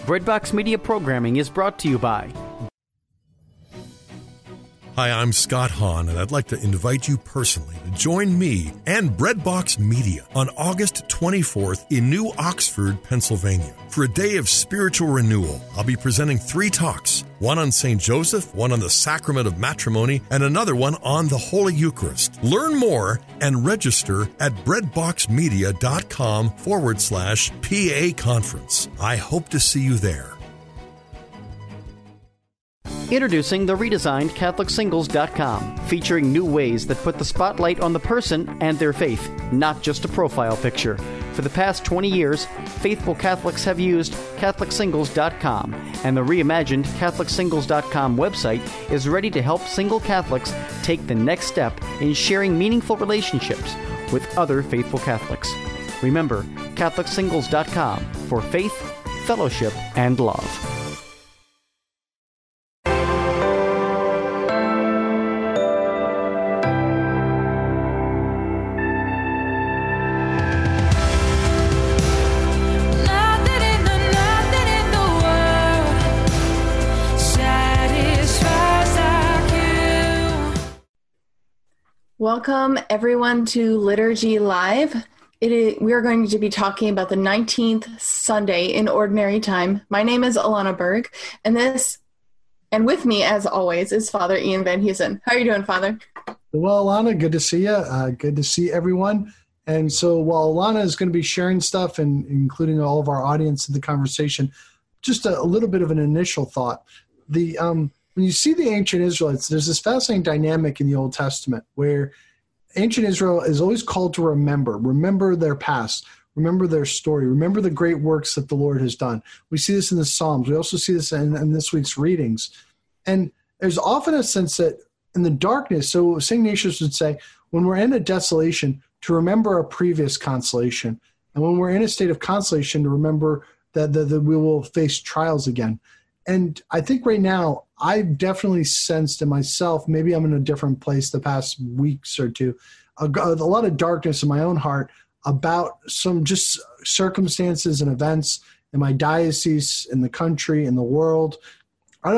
Breadbox Media programming is brought to you by... Hi, I'm Scott Hahn, and I'd like to invite you personally to join me and Breadbox Media on August 24th in New Oxford, Pennsylvania, for a day of spiritual renewal. I'll be presenting 3 talks, one on St. Joseph, one on the Sacrament of Matrimony, and another one on the Holy Eucharist. Learn more and register at breadboxmedia.com/PA conference. I hope to see you there. Introducing the redesigned CatholicSingles.com, featuring new ways that put the spotlight on the person and their faith, not just a profile picture. For the past 20 years, faithful Catholics have used CatholicSingles.com, and the reimagined CatholicSingles.com website is ready to help single Catholics take the next step in sharing meaningful relationships with other faithful Catholics. Remember, CatholicSingles.com for faith, fellowship, and love. Welcome, everyone, to Liturgy Live. We are going to be talking about the 19th Sunday in Ordinary Time. My name is Alana Berg, and with me, as always, is Father Ian Van Heusen. How are you doing, Father? Well, Alana, good to see you. Good to see everyone. And so while Alana is going to be sharing stuff and including all of our audience in the conversation, just a little bit of an initial thought. When you see the ancient Israelites, there's this fascinating dynamic in the Old Testament where ancient Israel is always called to remember their past, remember their story, remember the great works that the Lord has done. We see this in the Psalms. We also see this in this week's readings. And there's often a sense that in the darkness, so St. Ignatius would say, when we're in a desolation, to remember a previous consolation. And when we're in a state of consolation, to remember that we will face trials again. And I think right now, I've definitely sensed in myself, maybe I'm in a different place the past weeks or two, a lot of darkness in my own heart about some just circumstances and events in my diocese, in the country, in the world. You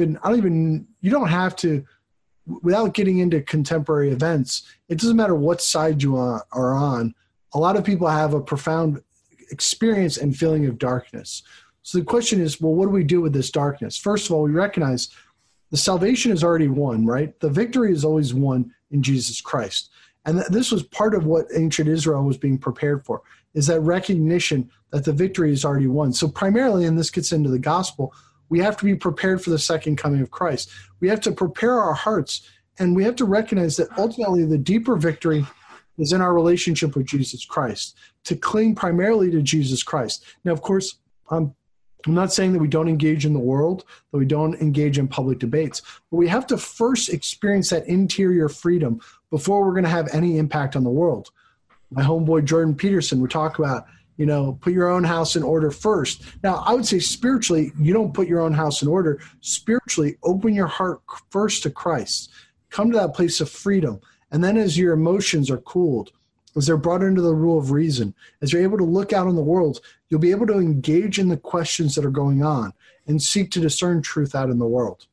don't have to, without getting into contemporary events, it doesn't matter what side you are on. A lot of people have a profound experience and feeling of darkness. So the question is, well, what do we do with this darkness? First of all, we recognize the salvation is already won, right? The victory is always won in Jesus Christ. And this was part of what ancient Israel was being prepared for, is that recognition that the victory is already won. So primarily, and this gets into the gospel, we have to be prepared for the second coming of Christ. We have to prepare our hearts, and we have to recognize that ultimately the deeper victory is in our relationship with Jesus Christ, to cling primarily to Jesus Christ. Now, of course, I'm not saying that we don't engage in the world, that we don't engage in public debates, but we have to first experience that interior freedom before we're going to have any impact on the world. My homeboy Jordan Peterson would talk about, put your own house in order first. Now, I would say spiritually, you don't put your own house in order. Spiritually, open your heart first to Christ. Come to that place of freedom. And then as your emotions are cooled, as they're brought into the rule of reason, as you're able to look out in the world, you'll be able to engage in the questions that are going on and seek to discern truth out in the world.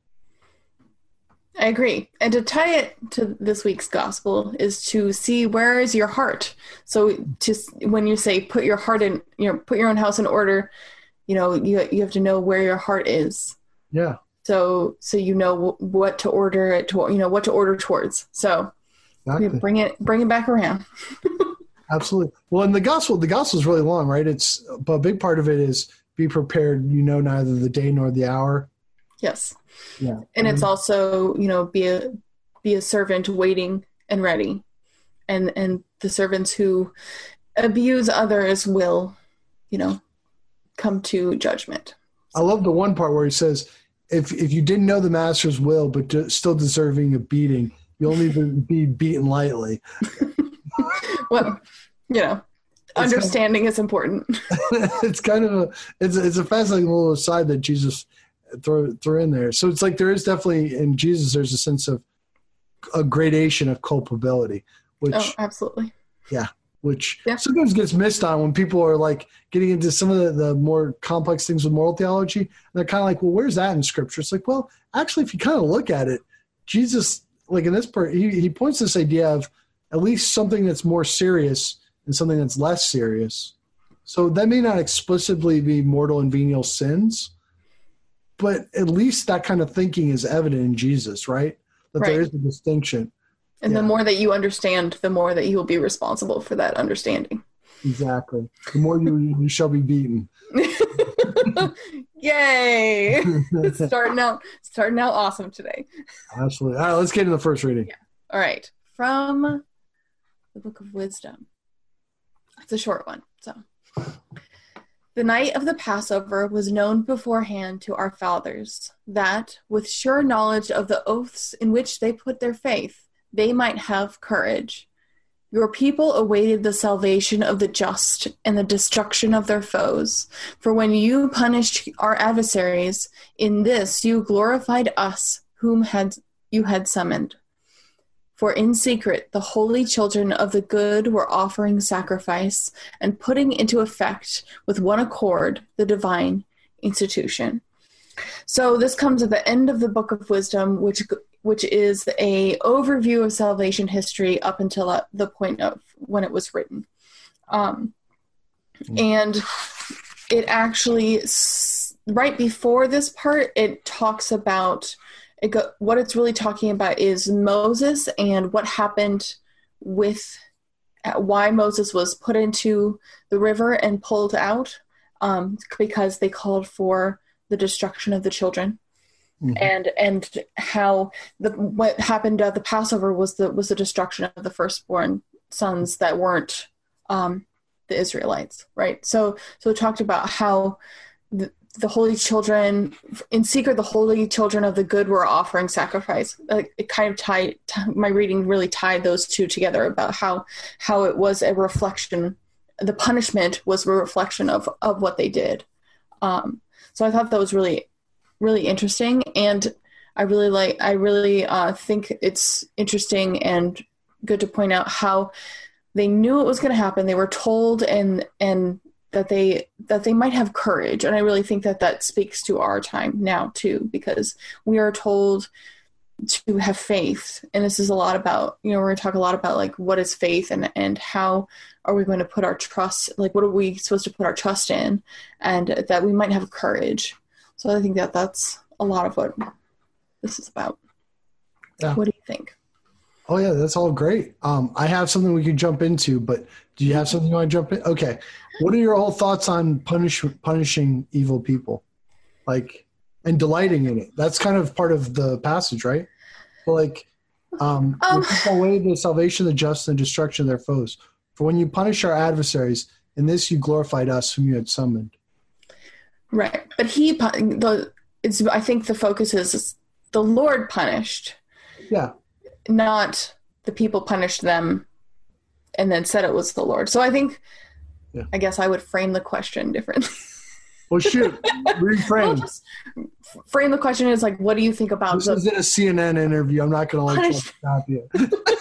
I agree. And to tie it to this week's gospel is to see, where is your heart? So when you say put your heart in, put your own house in order, you have to know where your heart is. Yeah. So you know what to order it to, what to order towards. So exactly. Bring it back around. Absolutely. Well, in the gospel is really long, right? But a big part of it is be prepared, neither the day nor the hour. Yes. Yeah. And it's also, be a servant waiting and ready. And the servants who abuse others will, come to judgment. I love the one part where he says, if you didn't know the master's will, but still deserving of beating, you'll only be beaten lightly. Well, understanding is important. It's kind of it's a fascinating little aside that Jesus threw in there. So it's like there is definitely in Jesus, there's a sense of a gradation of culpability, which absolutely. Yeah. which sometimes gets missed on when people are like getting into some of the more complex things with moral theology. And they're kind of like, well, where's that in Scripture? It's like, well, actually, if you kind of look at it, Jesus, like in this part, he points this idea of at least something that's more serious and something that's less serious. So that may not explicitly be mortal and venial sins, but at least that kind of thinking is evident in Jesus, right? That there is a distinction. And the more that you understand, the more that you will be responsible for that understanding. Exactly. The more you shall be beaten. Yay! starting out awesome today. Absolutely. All right, let's get into the first reading. Yeah. All right. From the Book of Wisdom. It's a short one. So, the night of the Passover was known beforehand to our fathers, that, with sure knowledge of the oaths in which they put their faith, they might have courage. Your people awaited the salvation of the just and the destruction of their foes. For when you punished our adversaries, in this you glorified us whom you had summoned. For in secret the holy children of the good were offering sacrifice and putting into effect with one accord the divine institution. So this comes at the end of the Book of Wisdom, which is a overview of salvation history up until the point of when it was written. And it actually, right before this part, it talks about what it's really talking about is Moses and what happened with why Moses was put into the river and pulled out, because they called for the destruction of the children. Mm-hmm. And how what happened at the Passover was the destruction of the firstborn sons that weren't the Israelites, right? So it talked about how the holy children, in secret, the holy children of the good were offering sacrifice. It kind of tied, my reading really tied those two together about how it was a reflection, the punishment was a reflection of what they did. So I thought that was really, really interesting. And I really think it's interesting and good to point out how they knew it was going to happen. They were told and that they might have courage. And I really think that speaks to our time now too, because we are told to have faith. And this is a lot about, we're going to talk a lot about like, what is faith and how are we going to put our trust, like what are we supposed to put our trust in, and that we might have courage. So I think that's a lot of what this is about. Yeah. What do you think? Oh yeah, that's all great. I have something we can jump into, but do you have something you want to jump in? Okay. What are your whole thoughts on punishing evil people, and delighting in it? That's kind of part of the passage, right? Well, people await the salvation of the just and destruction of their foes. For when you punish our adversaries, in this you glorified us whom you had summoned. Right, but I think the focus is the Lord punished. Yeah. Not the people punished them and then said it was the Lord. So I think, I guess I would frame the question differently. Well, shoot, reframe. Just frame the question as what do you think about this? This isn't a CNN interview. I'm not going to stop you.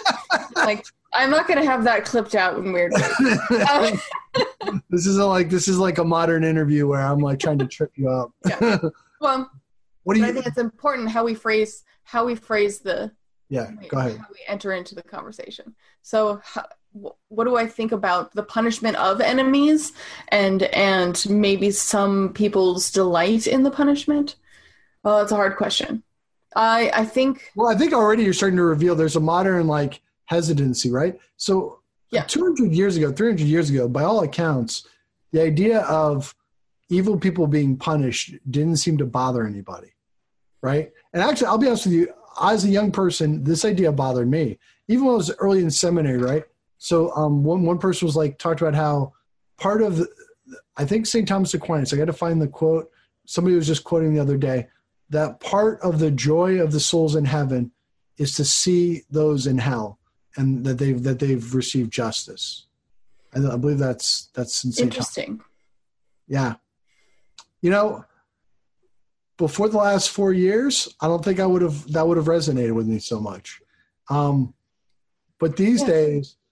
I'm not going to have that clipped out in weird ways. This is like a modern interview where I'm trying to trip you up. Yeah. Well, I think it's important how we phrase the. Yeah, go ahead. How we enter into the conversation. So, what do I think about the punishment of enemies, and maybe some people's delight in the punishment? Well, it's a hard question. I think. Well, I think already you're starting to reveal there's a modern hesitancy, right? So, 200 years ago, 300 years ago, by all accounts, the idea of evil people being punished didn't seem to bother anybody, right? And actually, I'll be honest with you. As a young person, this idea bothered me, even when I was early in seminary, right? So one person was talked about how part of I think St. Thomas Aquinas, I got to find the quote. Somebody was just quoting the other day, that part of the joy of the souls in heaven is to see those in hell and that they've received justice. And I believe that's in St. Interesting. Thomas. Yeah. Before the last 4 years, I don't think that would have resonated with me so much. But these days,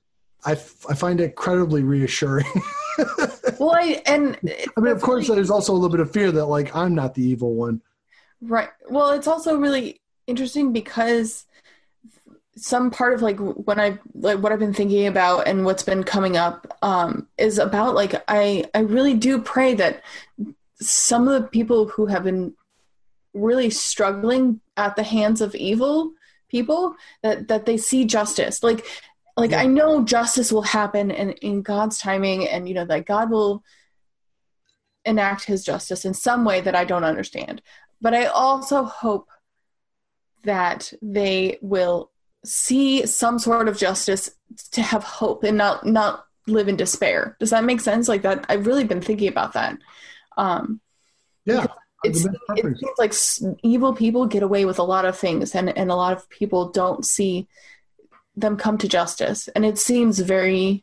I find it incredibly reassuring. Well, of course, there's also a little bit of fear that like I'm not the evil one. Right. Well, it's also really interesting because some part of like what I've been thinking about and what's been coming up is about like I really do pray that some of the people who have been really struggling at the hands of evil people that they see justice. Like yeah. I know justice will happen and in God's timing, and that God will enact his justice in some way that I don't understand. But I also hope that they will see some sort of justice to have hope and not live in despair. Does that make sense? Like that, I've really been thinking about that. Yeah. It seems like evil people get away with a lot of things, and a lot of people don't see them come to justice. And it seems very,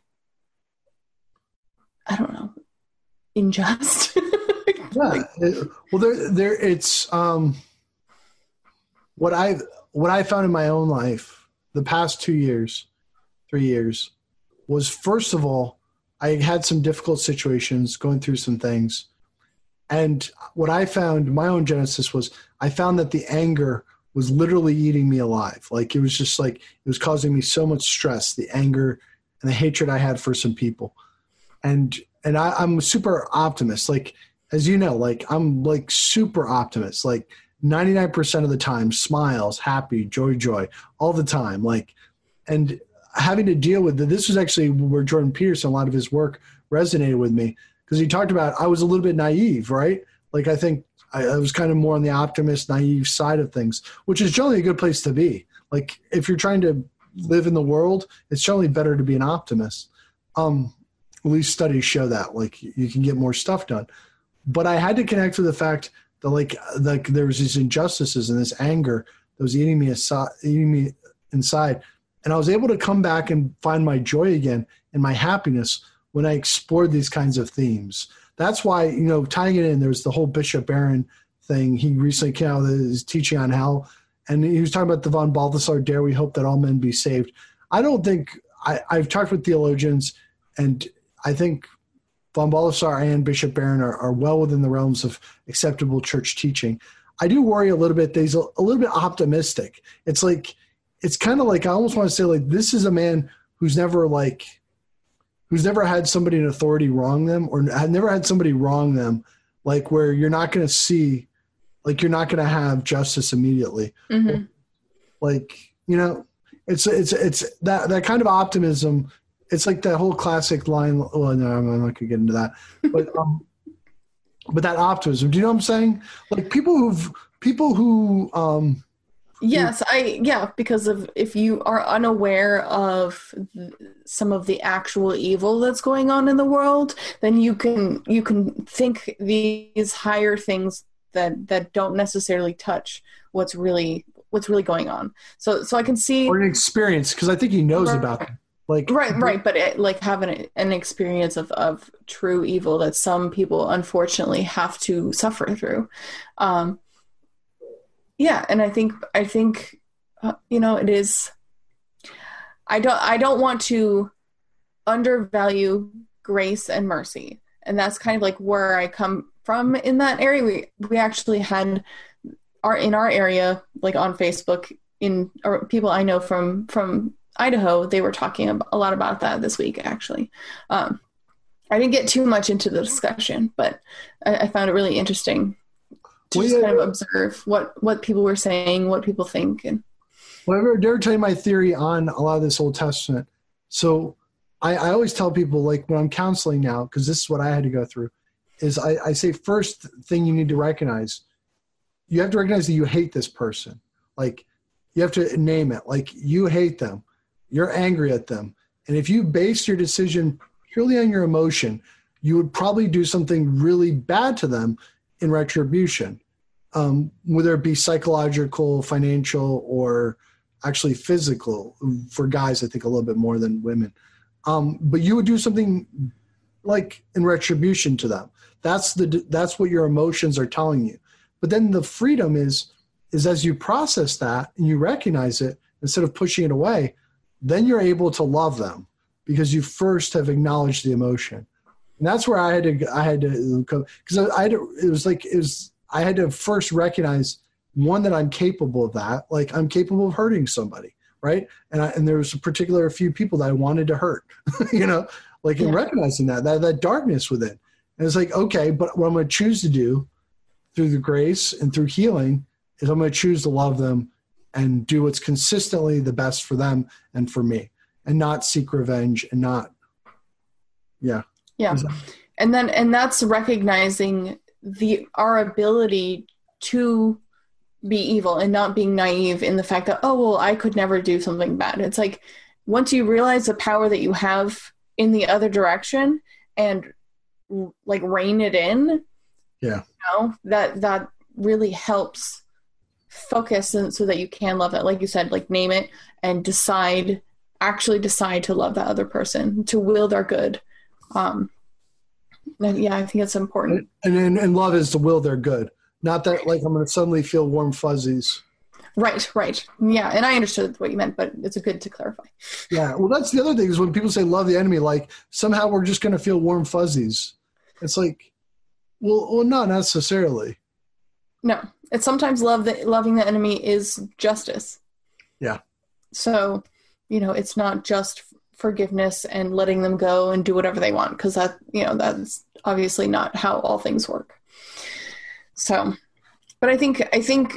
I don't know, unjust. Yeah. It's what I found in my own life the past 2 years, 3 years was, first of all, I had some difficult situations, going through some things. And what I found, my own genesis was, I found that the anger was literally eating me alive. Like it was just like, it was causing me so much stress, the anger and the hatred I had for some people. And I'm a super optimist. Like, as you know, like I'm like super optimist, like 99% of the time, smiles, happy, joy, all the time. Like, and having to deal with this was actually where Jordan Peterson, a lot of his work resonated with me, because he talked about, I was a little bit naive, right? Like, I think I was kind of more on the optimist, naive side of things, which is generally a good place to be. Like, if you're trying to live in the world, it's generally better to be an optimist. At least studies show that, like, you can get more stuff done. But I had to connect with the fact that, like there was these injustices and this anger that was eating me inside. And I was able to come back and find my joy again and my happiness when I explored these kinds of themes. That's why, tying it in, there's the whole Bishop Barron thing. He recently came out with his teaching on hell, and he was talking about the von Balthasar Dare we hope that all men be saved. I don't think I've talked with theologians, and I think von Balthasar and Bishop Barron are well within the realms of acceptable church teaching. I do worry a little bit that he's a little bit optimistic. It's kind of like, I almost want to say, like, this is a man who's never had somebody in authority wrong them, or had never had somebody wrong them, like where you're not going to see, like, you're not going to have justice immediately. Mm-hmm. Like, it's that kind of optimism. It's like that whole classic line. Well, no, I'm not going to get into that, but that optimism. Do you know what I'm saying? Like people who. Yes, because if you are unaware of some of the actual evil that's going on in the world, then you can think these higher things that don't necessarily touch what's really going on. So I can see, or an experience, because I think he knows about it. Like right, but having an experience of true evil that some people unfortunately have to suffer through. Yeah, and I think it is. I don't want to undervalue grace and mercy, and that's kind of like where I come from in that area. We actually had in our area, like on Facebook, or people I know from Idaho, they were talking a lot about that this week. Actually, I didn't get too much into the discussion, but I found it really interesting to just kind of observe what people were saying, what people think. And well, I dare tell you my theory on a lot of this Old Testament. So I always tell people, like when I'm counseling now, because this is what I had to go through, is I say first thing you need to recognize, you have to recognize that you hate this person. Like you have to name it. Like you hate them. You're angry at them. And if you base your decision purely on your emotion, you would probably do something really bad to them in retribution, whether it be psychological, financial, or actually physical. For guys, I think a little bit more than women. But you would do something like in retribution to them. That's what your emotions are telling you. But then the freedom is as you process that and you recognize it, instead of pushing it away, then you're able to love them. because you first have acknowledged the emotion. And that's where I had to go, because I had to first recognize, one, that I'm capable of that. Like, I'm capable of hurting somebody, right? And there was a few people that I wanted to hurt, in recognizing that darkness within. And it's like, okay, but what I'm going to choose to do through the grace and through healing is I'm going to choose to love them and do what's consistently the best for them and for me, and not seek revenge and not, yeah. And that's recognizing our ability to be evil and not being naive in the fact that, oh, well, I could never do something bad. It's like, once you realize the power that you have in the other direction and like rein it in, that really helps focus, and so that you can love it. Like you said, like, name it and actually decide to love that other person, to will their good. I think it's important. And love is to will their good. Not that, like, I'm going to suddenly feel warm fuzzies. Right. Yeah, and I understood what you meant, but it's good to clarify. Yeah, well, that's the other thing, is when people say love the enemy, like, somehow we're just going to feel warm fuzzies. It's like, well, not necessarily. No, it's sometimes loving the enemy is justice. Yeah. So, it's not just forgiveness and letting them go and do whatever they want, because that's obviously not how all things work. So, but I think,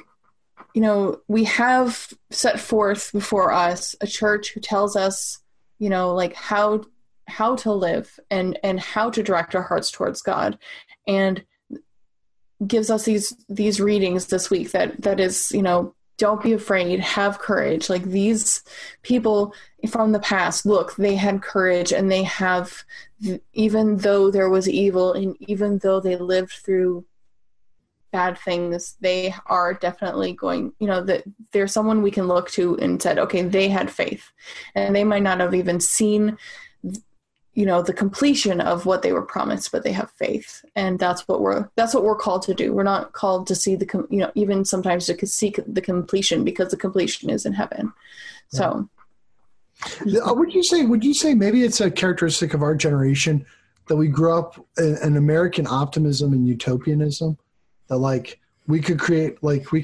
we have set forth before us a church who tells us, like, how to live and how to direct our hearts towards God, and gives us these readings this week that is, don't be afraid, have courage. Like, these people from the past, look, they had courage, and they have, even though there was evil and even though they lived through bad things, they are definitely going, that there's someone we can look to and said, okay, they had faith, and they might not have even seen the completion of what they were promised, but they have faith. And that's what we're called to do. We're not called to see even sometimes to seek the completion, because the completion is in heaven. So would you say maybe it's a characteristic of our generation that we grew up in American optimism and utopianism, that, like, we could create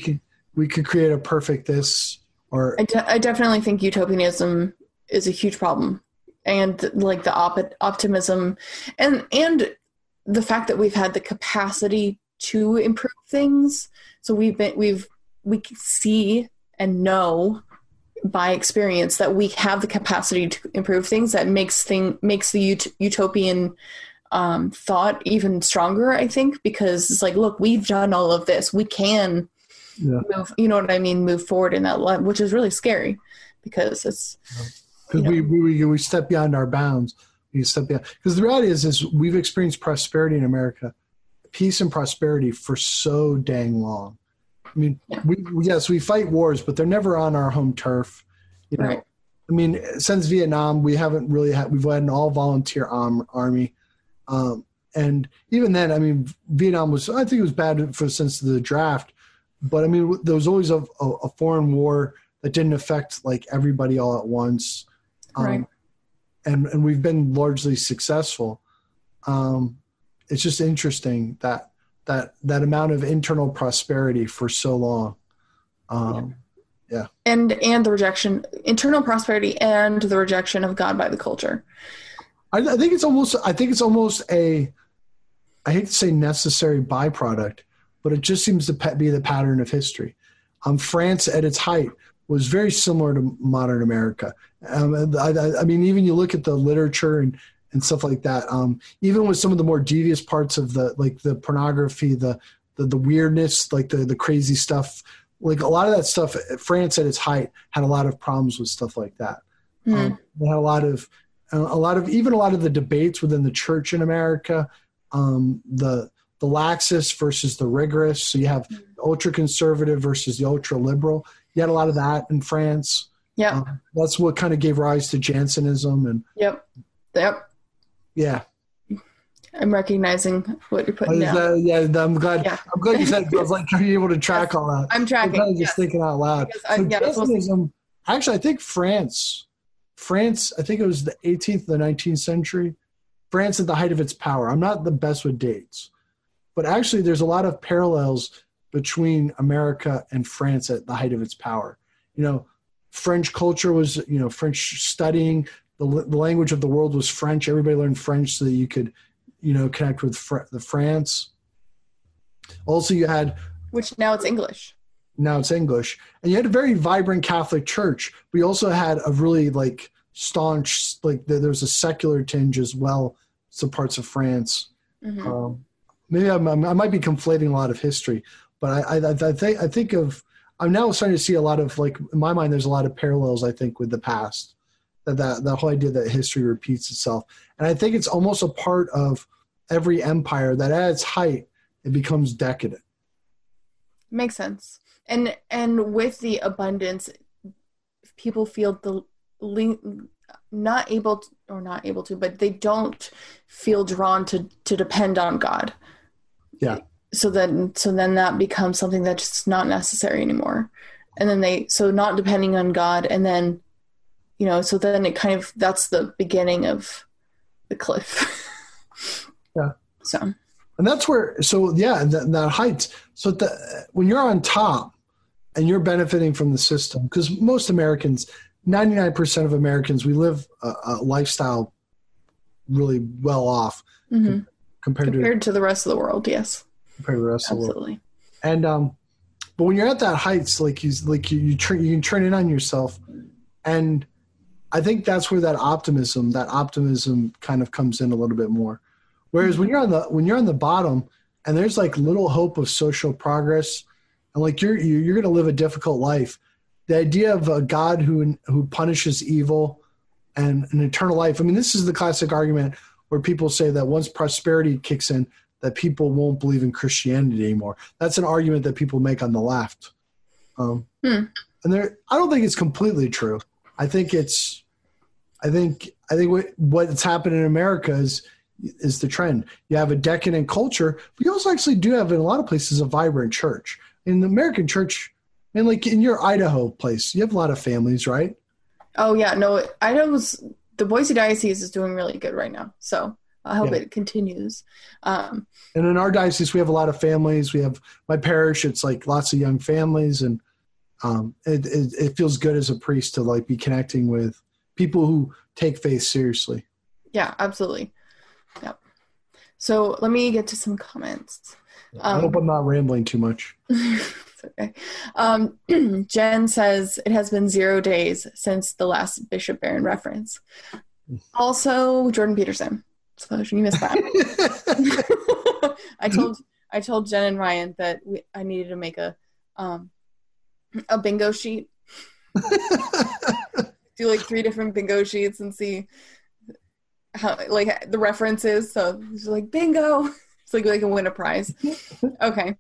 a perfect this, or I definitely think utopianism is a huge problem. And, like, the optimism and the fact that we've had the capacity to improve things. So we see and know by experience that we have the capacity to improve things. That makes the utopian thought even stronger, I think, because it's like, look, we've done all of this. We can move, move forward in that life, which is really scary, because it's. Because we step beyond our bounds. We step beyond. Because the reality is we've experienced prosperity in America, peace and prosperity, for so dang long. I mean, we fight wars, but they're never on our home turf. Right. I mean, since Vietnam, we haven't really we've had an all volunteer army, and even then, I mean, Vietnam I think it was bad since the draft, but I mean, there was always a foreign war that didn't affect, like, everybody all at once. Right. And we've been largely successful. It's just interesting that amount of internal prosperity for so long. Yeah. And the rejection, internal prosperity, and the rejection of God by the culture. I think it's almost a, I hate to say necessary byproduct, but it just seems to be the pattern of history. France at its height was very similar to modern America. I mean, even you look at the literature and stuff like that. Even with some of the more devious parts of the pornography, the weirdness, like the crazy stuff, like a lot of that stuff, France at its height had a lot of problems with stuff like that. They had a lot of the debates within the church in America, the laxist versus the rigorous. So you have ultra conservative versus the ultra liberal. You had a lot of that in France. Yeah. That's what kind of gave rise to Jansenism. And Yep. Yeah. I'm recognizing what you're putting down. Yeah, I'm glad. Yeah. I'm glad you said it. I was like, are you able to track all that? I'm tracking. I'm kind of just thinking out loud. So Jansenism, actually, I think France France, I think it was the 18th, the 19th century, France at the height of its power. I'm not the best with dates, but actually there's a lot of parallels between America and France at the height of its power. French culture was, French studying, the language of the world was French. Everybody learned French so that you could, connect with the France. Also, you had... Which now it's English. Now it's English. And you had a very vibrant Catholic church. We also had a really, staunch, there was a secular tinge as well, some parts of France. Mm-hmm. Maybe I might be conflating a lot of history, but I think I'm now starting to see a lot of, in my mind, there's a lot of parallels, I think, with the past. That whole idea that history repeats itself. And I think it's almost a part of every empire that at its height, it becomes decadent. Makes sense. And with the abundance, people feel not able to, but they don't feel drawn to depend on God. Yeah. So then that becomes something that's just not necessary anymore. And then so not depending on God, and then, so then it kind of, that's the beginning of the cliff. Yeah. So. And that's where, that height. So when you're on top and you're benefiting from the system, because most Americans, 99% of Americans, we live a lifestyle really well off compared to the rest of the world. Yes. Compared to the rest Absolutely. of the world. And, but when you're at that heights, you can turn in on yourself. And I think that's where that optimism kind of comes in a little bit more. Whereas when you're on the bottom and there's little hope of social progress and you're going to live a difficult life, the idea of a God who punishes evil and an eternal life. I mean, this is the classic argument where people say that once prosperity kicks in, that people won't believe in Christianity anymore. That's an argument that people make on the left. And I don't think it's completely true. I think what's happened in America is the trend. You have a decadent culture, but you also actually do have in a lot of places a vibrant church. In the American church, and in your Idaho place, you have a lot of families, right? Oh yeah, no, the Boise Diocese is doing really good right now. So I hope it continues. And in our diocese, we have a lot of families. We have my parish. It's lots of young families, and it feels good as a priest to be connecting with people who take faith seriously. Yeah, absolutely. Yep. So let me get to some comments. I hope I'm not rambling too much. It's okay. Jen says it has been 0 days since the last Bishop Barron reference. Also, Jordan Peterson. So you missed that. I told Jen and Ryan that I needed to make a bingo sheet. Do 3 different bingo sheets and see how the references. So it's bingo. It's like a win a prize. Okay.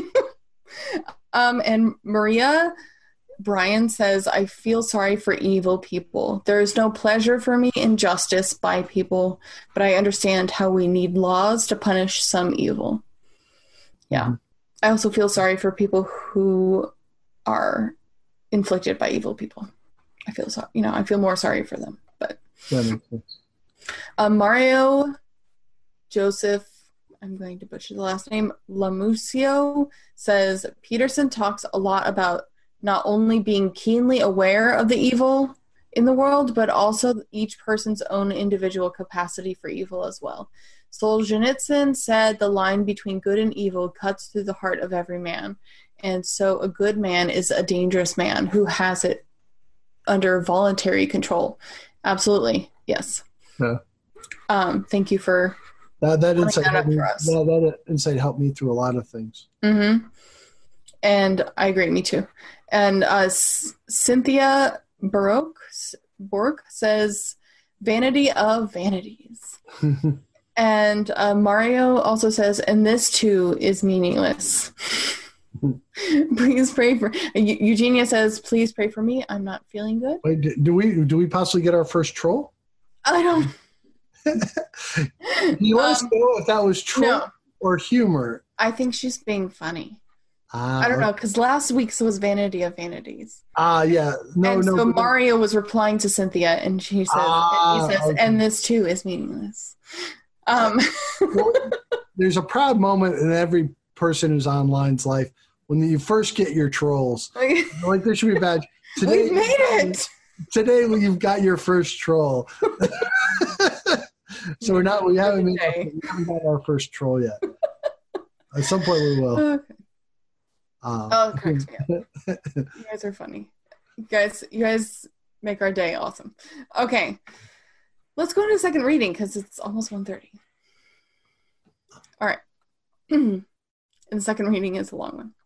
And Maria Brian says, I feel sorry for evil people. There is no pleasure for me in justice by people, but I understand how we need laws to punish some evil. Yeah. Mm-hmm. I also feel sorry for people who are inflicted by evil people. I feel sorry, I feel more sorry for them, but that makes sense. Mario Joseph, I'm going to butcher the last name, Lamusio, says Peterson talks a lot about not only being keenly aware of the evil in the world, but also each person's own individual capacity for evil as well. Solzhenitsyn said the line between good and evil cuts through the heart of every man. And so a good man is a dangerous man who has it under voluntary control. Absolutely. Yes. Yeah. Thank you for that insight. That insight helped me through a lot of things. Mm-hmm. And I agree. Me too. And Cynthia Borg says, vanity of vanities. And Mario also says, and this too is meaningless. Please pray for Eugenia says, please pray for me. I'm not feeling good. Wait, do we possibly get our first troll? I don't. You let us know if that was troll or humor. I think she's being funny. I don't know, because last week's was Vanity of Vanities. Yeah. So Mario was replying to Cynthia, and he says, okay. And this too is meaningless. Well, there's a proud moment in every person who's online's life when you first get your trolls. Like, there should be a badge. Today, we've made it. Today you've got your first troll. So we haven't got our first troll yet. At some point we will. Okay. It cracks me up. You guys are funny. You guys make our day awesome. Okay. Let's go to the second reading because it's almost 1:30. All right. And the second reading is a long one.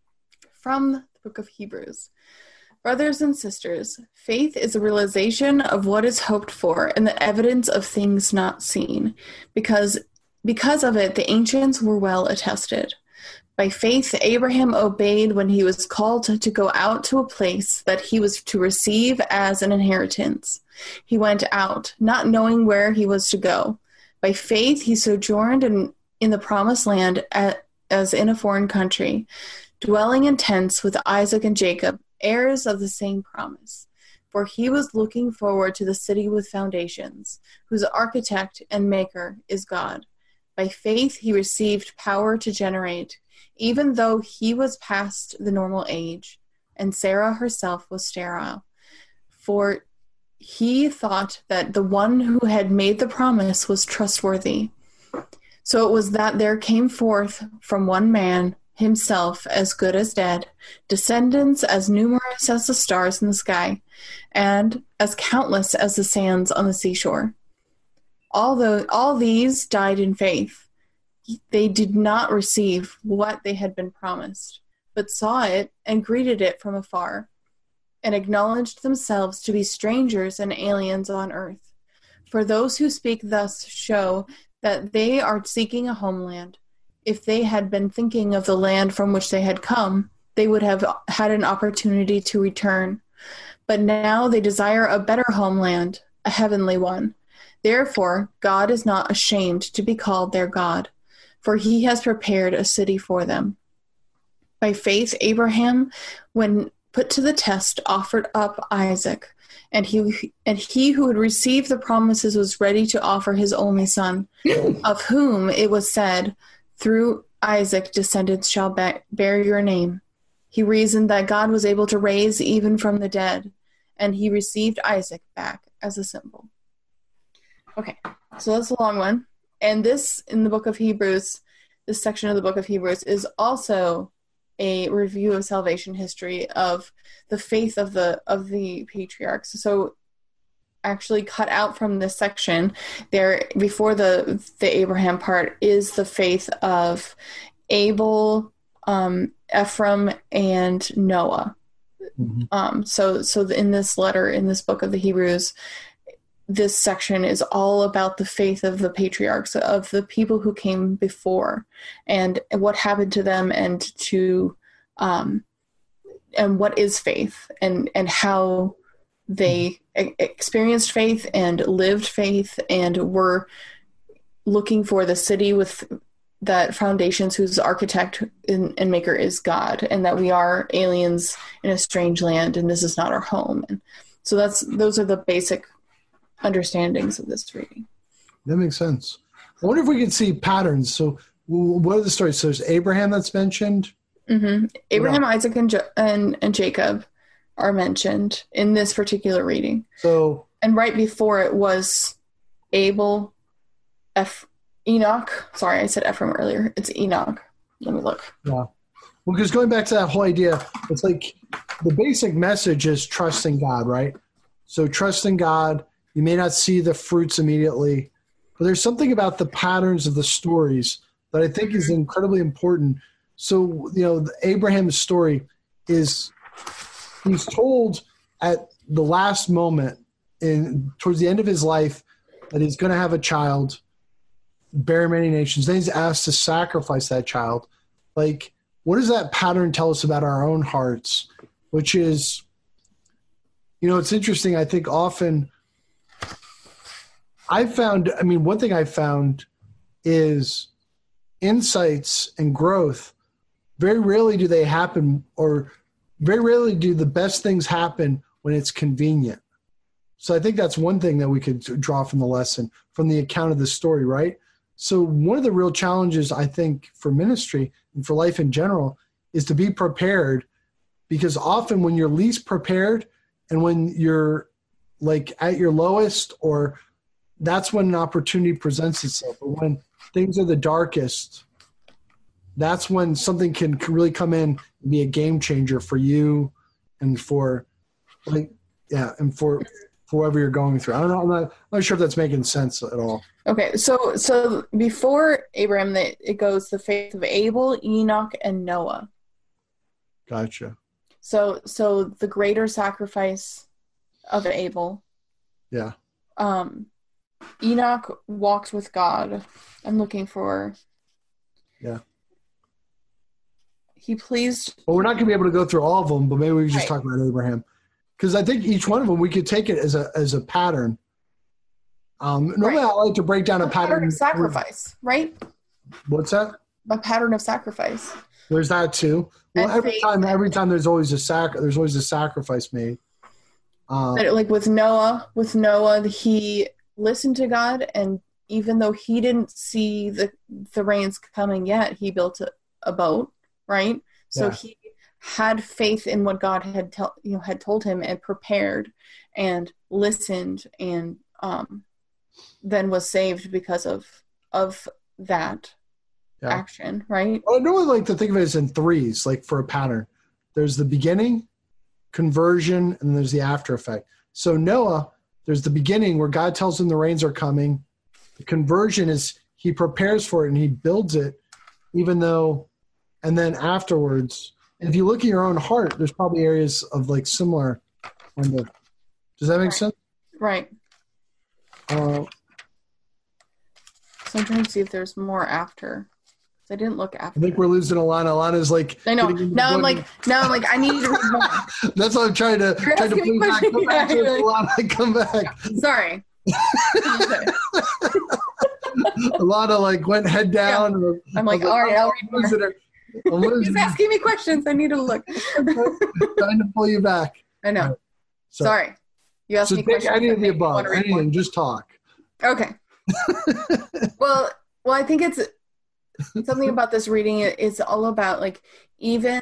From the book of Hebrews. Brothers and sisters, faith is a realization of what is hoped for and the evidence of things not seen. Because of it, the ancients were well attested. By faith, Abraham obeyed when he was called to go out to a place that he was to receive as an inheritance. He went out, not knowing where he was to go. By faith, he sojourned in the promised land as in a foreign country, dwelling in tents with Isaac and Jacob, heirs of the same promise. For he was looking forward to the city with foundations, whose architect and maker is God. By faith, he received power to generate, even though he was past the normal age, and Sarah herself was sterile. For he thought that the one who had made the promise was trustworthy. So it was that there came forth from one man, himself as good as dead, descendants as numerous as the stars in the sky, and as countless as the sands on the seashore. Although all these died in faith, they did not receive what they had been promised, but saw it and greeted it from afar, and acknowledged themselves to be strangers and aliens on earth. For those who speak thus show that they are seeking a homeland. If they had been thinking of the land from which they had come, they would have had an opportunity to return. But now they desire a better homeland, a heavenly one. Therefore, God is not ashamed to be called their God, for he has prepared a city for them. By faith, Abraham, when put to the test, offered up Isaac, and he who had received the promises was ready to offer his only son, of whom it was said, through Isaac descendants shall bear your name. He reasoned that God was able to raise even from the dead, and he received Isaac back as a symbol. Okay, so that's a long one. And this, in the book of Hebrews, this section of the book of Hebrews is also a review of salvation history of the faith of the patriarchs. So actually cut out from this section there before the Abraham part is the faith of Abel, Ephraim, and Noah. Mm-hmm. So in this letter, in this book of the Hebrews, this section is all about the faith of the patriarchs, of the people who came before, and what happened to them, and to and what is faith, and how they experienced faith and lived faith and were looking for the city with that foundations whose architect and maker is God, and that we are aliens in a strange land and this is not our home. And so those are the basic understandings of this reading. That makes sense. I wonder if we could see patterns. So what are the stories? So there's Abraham that's mentioned. Mm-hmm. Abraham, Isaac, and Jacob are mentioned in this particular reading. And right before it was Abel, Enoch. Sorry, I said Ephraim earlier. It's Enoch. Let me look. Yeah. Well, because going back to that whole idea, it's like the basic message is trusting God, right? So trusting God. You may not see the fruits immediately, but there's something about the patterns of the stories that I think is incredibly important. So, Abraham's story is he's told at the last moment towards the end of his life that he's going to have a child, bear many nations. Then he's asked to sacrifice that child. Like, what does that pattern tell us about our own hearts? Which is, it's interesting. I think often one thing I've found is insights and growth very rarely do they happen, or very rarely do the best things happen when it's convenient. So I think that's one thing that we could draw from the lesson, from the account of the story, right? So one of the real challenges, I think, for ministry and for life in general is to be prepared, because often when you're least prepared and when you're like at your lowest, or that's when an opportunity presents itself. But when things are the darkest, that's when something can really come in and be a game changer for you and for for whatever you're going through. I don't know. I'm not sure if that's making sense at all. Okay. So before Abraham, it goes the faith of Abel, Enoch, and Noah. Gotcha. So the greater sacrifice of Abel. Yeah. Enoch walked with God. I'm looking for. Yeah. He pleased. Well, we're not going to be able to go through all of them, but maybe we can just talk about Abraham, because I think each one of them we could take it as a pattern. Normally, I like to break down a pattern of sacrifice, right? What's that? A pattern of sacrifice. There's that too. Well, And every time there's always a sacrifice made. Like with Noah, he listened to God, and even though he didn't see the rains coming yet, he built a boat, right? So he had faith in what God had told him, and prepared and listened, and then was saved because of that action, right? Well, I normally like to think of it as in threes, like for a pattern. There's the beginning, conversion, and there's the after effect. So Noah, there's the beginning where God tells him the rains are coming. The conversion is he prepares for it and he builds it, even though, and then afterwards, if you look at your own heart, there's probably areas of like similar. Does that make sense? Right. So I'm trying to see if there's more after. I didn't look after. I think we're losing Alana. Alana's like. I know. Now I'm like, I need to read more. That's why I'm trying to pull back. Alana, come back. Sorry. Alana like went head down. Yeah. I'm like, all right, I'll read more. He's asking me questions. I need to look. Trying to pull you back. I know. Sorry. You asked me questions. Any of the above. Anything. Just talk. Okay. Well, I think it's something about this reading. It's all about like even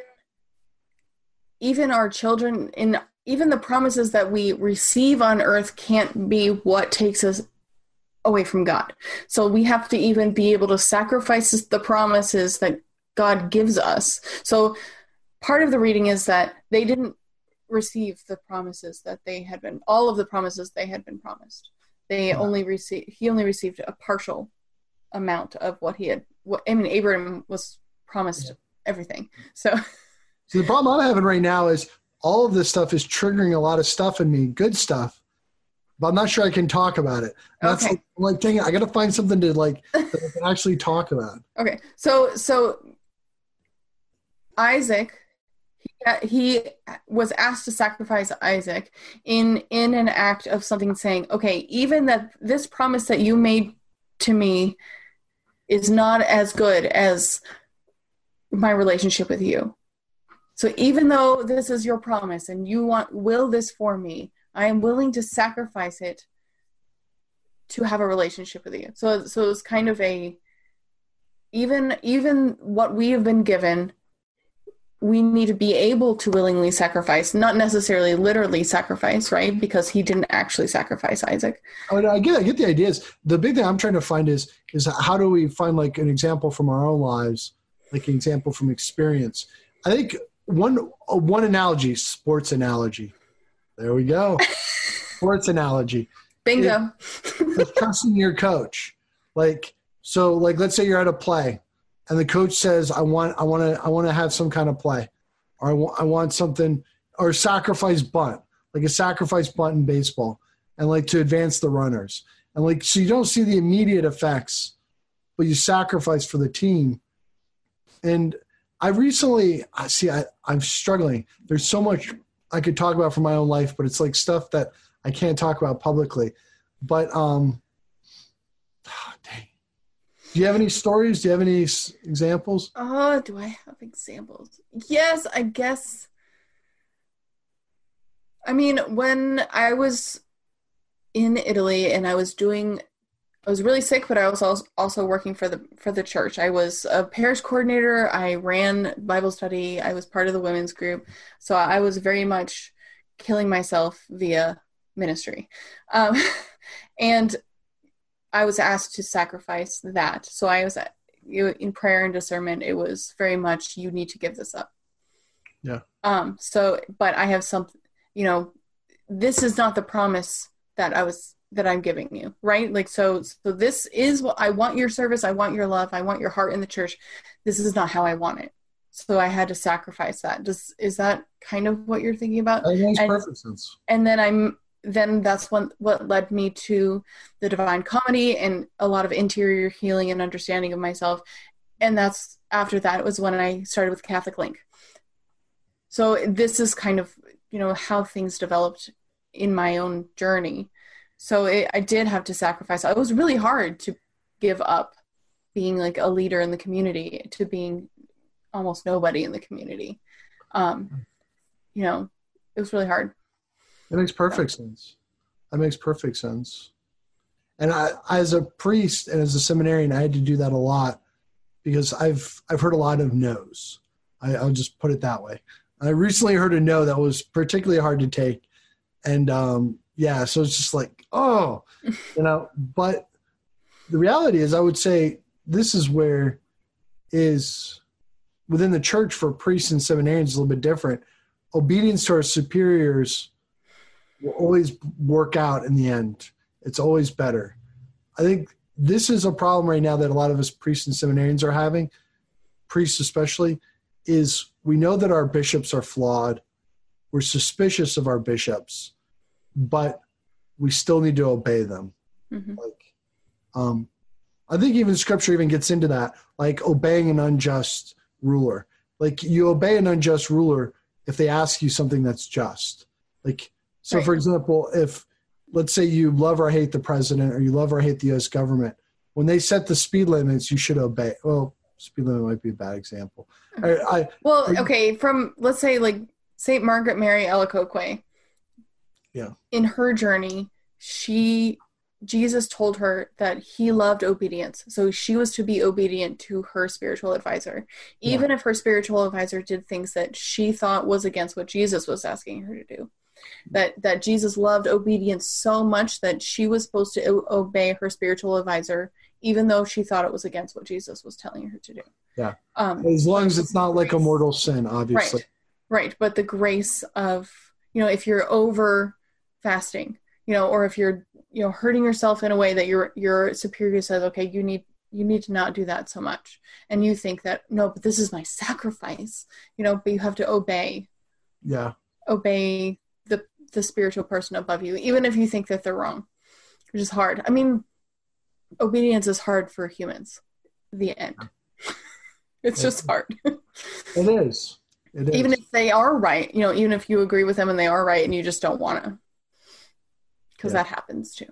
our children, in even the promises that we receive on earth can't be what takes us away from God. So we have to even be able to sacrifice the promises that God gives us. So part of the reading is that they didn't receive the promises that they had been, all of the promises they had been promised. He only received a partial amount of what he had. Abraham was promised everything. So the problem I'm having right now is all of this stuff is triggering a lot of stuff in me, good stuff, but I'm not sure I can talk about it. That's like, dang it, I got to find something to that I can actually talk about. Okay. So Isaac, he was asked to sacrifice Isaac in an act of something saying, okay, even that this promise that you made to me is not as good as my relationship with you. So even though this is your promise and you will this for me, I am willing to sacrifice it to have a relationship with you. So it's kind of even what we have been given, we need to be able to willingly sacrifice, not necessarily literally sacrifice, right? Because he didn't actually sacrifice Isaac. I get the ideas. The big thing I'm trying to find is how do we find like an example from our own lives, like an example from experience. I think one analogy, sports analogy. There we go. Sports analogy. Bingo. It's trusting your coach. Like let's say you're at a play and the coach says, I want to have some kind of play, or I want something, or sacrifice bunt, like a sacrifice bunt in baseball, and like to advance the runners. And like, so you don't see the immediate effects, but you sacrifice for the team. And I'm struggling. There's so much I could talk about from my own life, but it's like stuff that I can't talk about publicly. But, dang. Do you have any stories? Do you have any examples? Do I have examples? Yes, I guess. I mean, when I was in Italy and I was really sick, but I was also working for the church. I was a parish coordinator. I ran Bible study. I was part of the women's group. So I was very much killing myself via ministry. And I was asked to sacrifice that. So I was in prayer and discernment. It was very much, you need to give this up. Yeah. But I have something, this is not the promise that I'm giving you, right? Like, so this is what I want: your service. I want your love. I want your heart in the church. This is not how I want it. So I had to sacrifice that. Is that kind of what you're thinking about? That makes perfect sense. And then that's what led me to the Divine Comedy and a lot of interior healing and understanding of myself. And that's after that was when I started with Catholic Link. So this is kind of, how things developed in my own journey. So I did have to sacrifice. It was really hard to give up being like a leader in the community to being almost nobody in the community. It was really hard. That makes perfect sense. That makes perfect sense. And I, as a priest and as a seminarian, I had to do that a lot because I've heard a lot of no's. I'll just put it that way. I recently heard a no that was particularly hard to take. And so it's just like, but the reality is I would say this is where is within the church for priests and seminarians a little bit different. Obedience to our superiors will always work out in the end. It's always better. I think this is a problem right now that a lot of us priests and seminarians are having, priests especially, is we know that our bishops are flawed. We're suspicious of our bishops, but we still need to obey them. Mm-hmm. I think even scripture even gets into that, like obeying an unjust ruler. Like you obey an unjust ruler if they ask you something that's just. So, for example, if let's say you love or hate the president or you love or hate the U.S. government, when they set the speed limits, you should obey. Well, speed limit might be a bad example. From let's say like St. Margaret Mary Alacoque. Yeah. In her journey, Jesus told her that he loved obedience. So she was to be obedient to her spiritual advisor, even if her spiritual advisor did things that she thought was against what Jesus was asking her to do. That Jesus loved obedience so much that she was supposed to obey her spiritual advisor, even though she thought it was against what Jesus was telling her to do. Yeah. As long as it's not like a mortal sin, obviously. Right. But the grace of, if you're over fasting, or if you're, hurting yourself in a way that your superior says, okay, you need to not do that so much. And you think that, no, but this is my sacrifice, but you have to obey. Yeah. Obey the spiritual person above you, even if you think that they're wrong, which is hard. I mean, obedience is hard for humans. The end. It's just hard. It is. Even if they are right, even if you agree with them and they are right and you just don't want to. Because that happens too.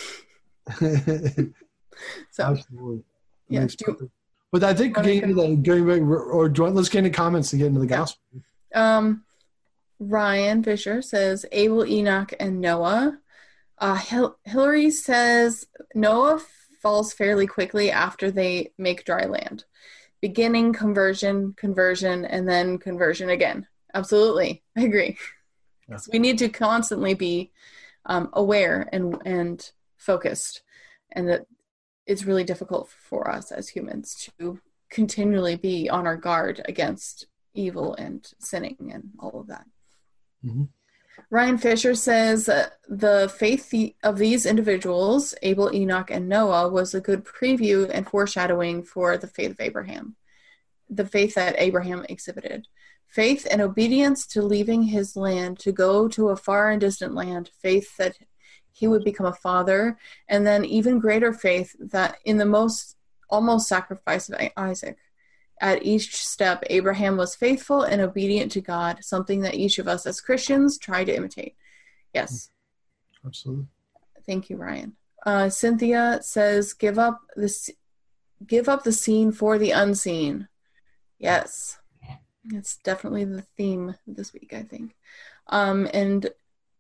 So, absolutely. Yeah. But I think let's get into comments and get into the gospel. Ryan Fisher says Abel, Enoch, and Noah. Hillary says Noah falls fairly quickly after they make dry land. Beginning, conversion, and then conversion again. Absolutely. I agree. Yeah. So we need to constantly be aware and focused, and that it's really difficult for us as humans to continually be on our guard against evil and sinning and all of that. Mm-hmm. Ryan Fisher says the faith of these individuals, Abel, Enoch, and Noah, was a good preview and foreshadowing for the faith of Abraham, the faith that Abraham exhibited. Faith and obedience to leaving his land to go to a far and distant land, faith that he would become a father, and then even greater faith that in the almost sacrifice of Isaac. At each step, Abraham was faithful and obedient to God, something that each of us as Christians try to imitate. Yes. Absolutely. Thank you, Ryan. Cynthia says, give up give up the seen for the unseen. Yes. It's definitely the theme this week, I think. And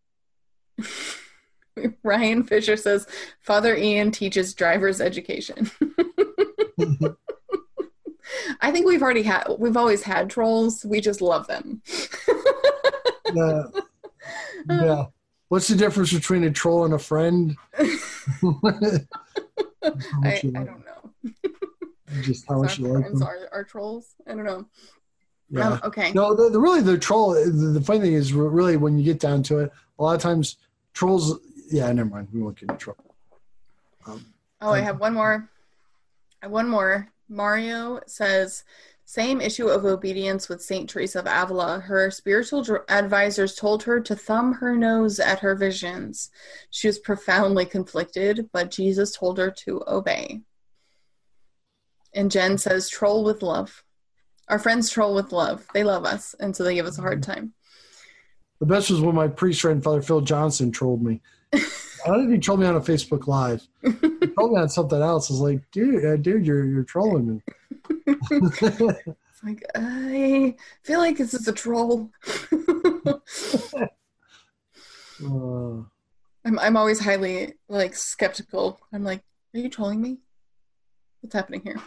Ryan Fisher says, Father Ian teaches driver's education. I think we've always had trolls. We just love them. Yeah. What's the difference between a troll and a friend? I don't know. Just how much you like them. Are trolls? I don't know. Yeah. Okay. No, the troll. The funny thing is, really, when you get down to it, a lot of times trolls. Yeah, never mind. We won't get in trouble. I have one more. Mario says, same issue of obedience with Saint Teresa of Avila. Her spiritual advisors told her to thumb her nose at her visions. She was profoundly conflicted, but Jesus told her to obey. And Jen says, troll with love. Our friends troll with love. They love us, and so they give us a hard time. The best was when my priest friend, Father Phil Johnson, trolled me. I don't think he trolled me on a Facebook Live. He trolled me on something else. I was like, dude, you're trolling me. It's like, I feel like this is a troll. I'm always highly skeptical. I'm like, are you trolling me? What's happening here?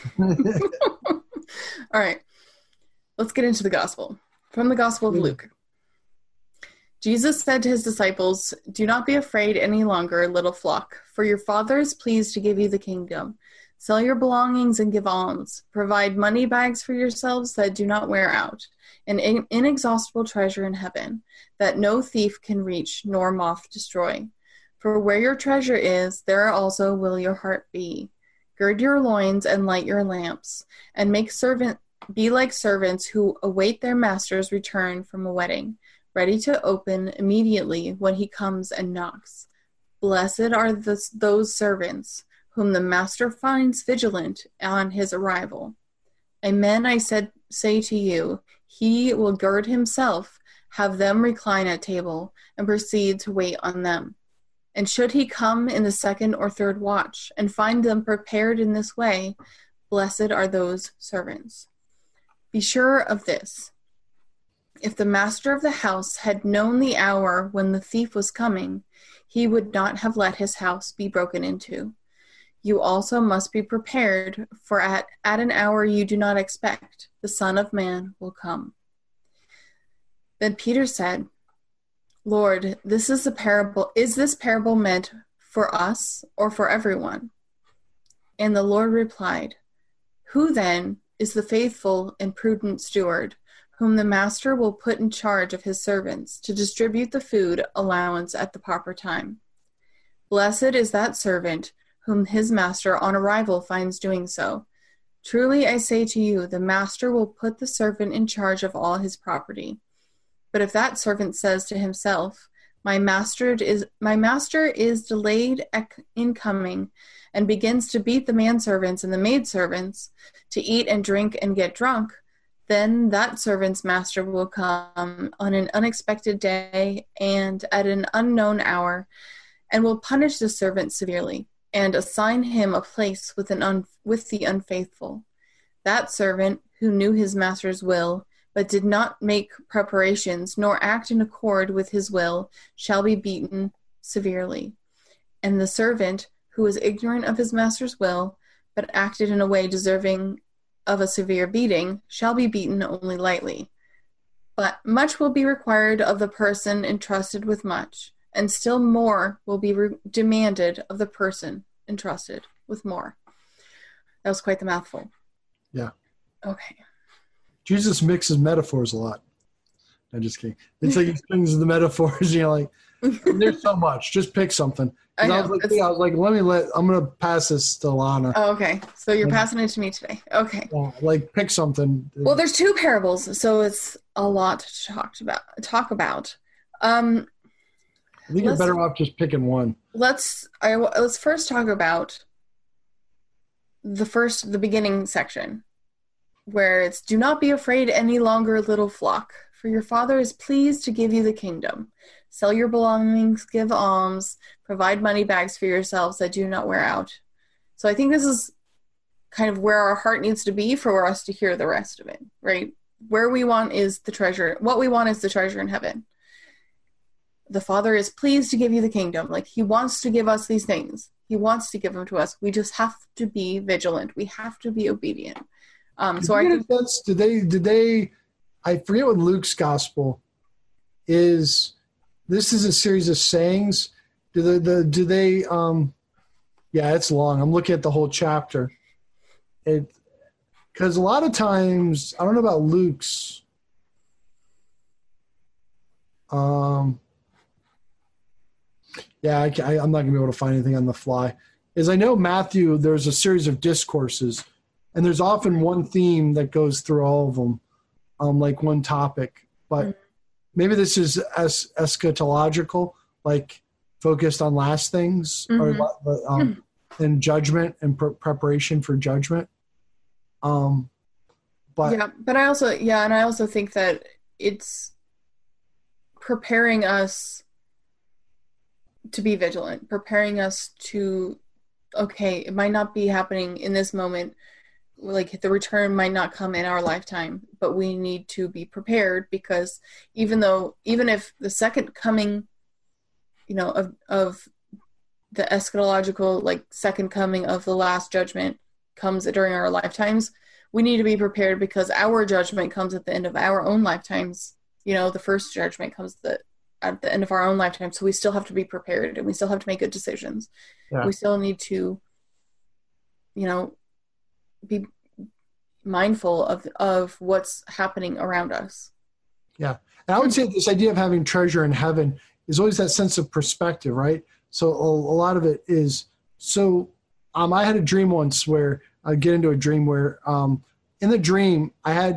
All right, let's get into the gospel. From the Gospel of Luke. Jesus said to his disciples, do not be afraid any longer, little flock, for your Father is pleased to give you the kingdom. Sell your belongings and give alms. Provide money bags for yourselves that do not wear out, an inexhaustible treasure in heaven, that no thief can reach nor moth destroy. For where your treasure is, there also will your heart be. Gird your loins and light your lamps, and be like servants who await their master's return from a wedding, ready to open immediately when he comes and knocks. Blessed are those servants whom the master finds vigilant on his arrival. Amen, I say to you, he will gird himself, have them recline at table, and proceed to wait on them. And should he come in the second or third watch, and find them prepared in this way, blessed are those servants. Be sure of this. If the master of the house had known the hour when the thief was coming, he would not have let his house be broken into. You also must be prepared, for at an hour you do not expect, the Son of Man will come. Then Peter said, Lord, is this parable meant for us or for everyone? And the Lord replied, who then is the faithful and prudent steward, whom the master will put in charge of his servants to distribute the food allowance at the proper time? Blessed is that servant whom his master on arrival finds doing so. Truly I say to you, the master will put the servant in charge of all his property. But if that servant says to himself, my master is delayed in coming, and begins to beat the manservants and the maidservants, to eat and drink and get drunk, then that servant's master will come on an unexpected day and at an unknown hour, and will punish the servant severely, and assign him a place with the unfaithful. That servant, who knew his master's will, but did not make preparations, nor act in accord with his will, shall be beaten severely. And the servant, who was ignorant of his master's will, but acted in a way deserving of a severe beating, shall be beaten only lightly. But much will be required of the person entrusted with much, and still more will be demanded of the person entrusted with more. That was quite the mouthful. Yeah. Okay. Jesus mixes metaphors a lot. I'm just kidding. It's like he swings the metaphors, like, there's so much. Just pick something. I was like, I'm going to pass this to Lana. Oh, okay. So you're passing it to me today. Okay. Yeah, pick something. Well, there's 2 parables, so it's a lot to talk about. I think you're better off just picking one. Let's first talk about the beginning section, where it's, do not be afraid any longer, little flock, for your Father is pleased to give you the kingdom. Sell your belongings, give alms, provide money bags for yourselves that do not wear out. So I think this is kind of where our heart needs to be for us to hear the rest of it, right? Where we want is the treasure. What we want is the treasure in heaven. The Father is pleased to give you the kingdom. Like, he wants to give us these things. He wants to give them to us. We just have to be vigilant. We have to be obedient. So I think did they I forget what Luke's gospel is. This is a series of sayings. Do they yeah, it's long. I'm looking at the whole chapter. Because a lot of times, I don't know about Luke's. Yeah, I'm not going to be able to find anything on the fly. As I know, Matthew, there's a series of discourses, and there's often one theme that goes through all of them, like one topic. But maybe this is eschatological, like focused on last things, or and judgment and preparation for judgment. But I also think that it's preparing us to be vigilant, preparing us to, okay, it might not be happening in this moment, like the return might not come in our lifetime, but we need to be prepared, because even if the second coming, of the eschatological, like second coming of the last judgment comes during our lifetimes, we need to be prepared, because our judgment comes at the end of our own lifetimes. The first judgment comes at the end of our own lifetime. So we still have to be prepared, and we still have to make good decisions. Yeah. We still need to, be mindful of what's happening around us. Yeah. And I would say this idea of having treasure in heaven is always that sense of perspective, right? So a lot of it is, I had a dream once where I'd get into a dream where, in the dream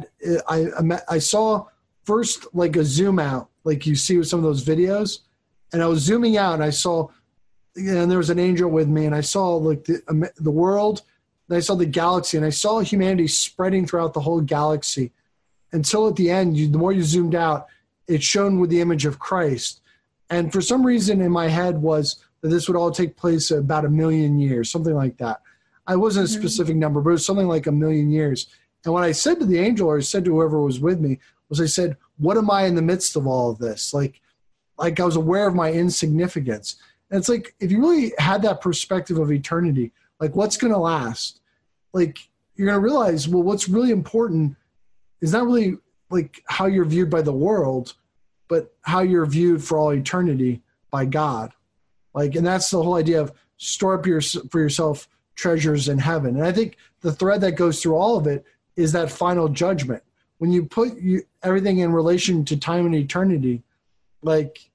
I saw first like a zoom out, like you see with some of those videos, and I was zooming out and I saw, and there was an angel with me, and I saw like the world, and I saw the galaxy, and I saw humanity spreading throughout the whole galaxy until at the end, the more you zoomed out, it shone with the image of Christ. And for some reason in my head was that this would all take place about 1 million years, something like that. I wasn't a specific number, but it was something like 1 million years. And what I said to the angel, or I said to whoever was with me, was I said, what am I in the midst of all of this? Like I was aware of my insignificance. And it's like, if you really had that perspective of eternity, like what's going to last? Like you're going to realize, well, what's really important is not really like how you're viewed by the world, but how you're viewed for all eternity by God. Like, and that's the whole idea of store up for yourself treasures in heaven. And I think the thread that goes through all of it is that final judgment. When you put everything in relation to time and eternity, like